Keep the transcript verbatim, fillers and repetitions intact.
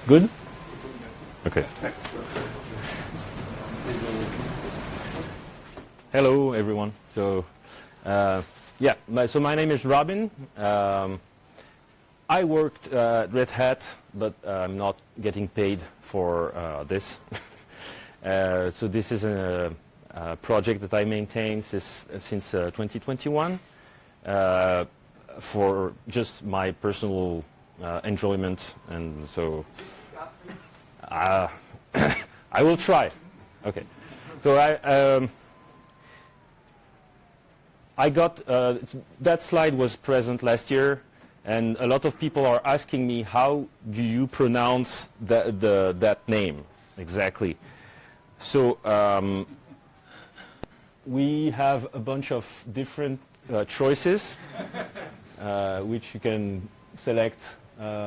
Good? Okay. Hello, everyone. So, uh, yeah, my, so my name is Robin. Um, I worked uh, at Red Hat, but I'm not getting paid for uh, this. uh, so this is a, a project that I maintain since, since uh, twenty twenty-one uh, for just my personal uh, enjoyment, and so uh, I will try. Okay. So I. Um, I got, uh, that slide was present last year, and a lot of people are asking me, how do you pronounce the, the, that name exactly? So um, we have a bunch of different uh, choices, uh, which you can select. Uh,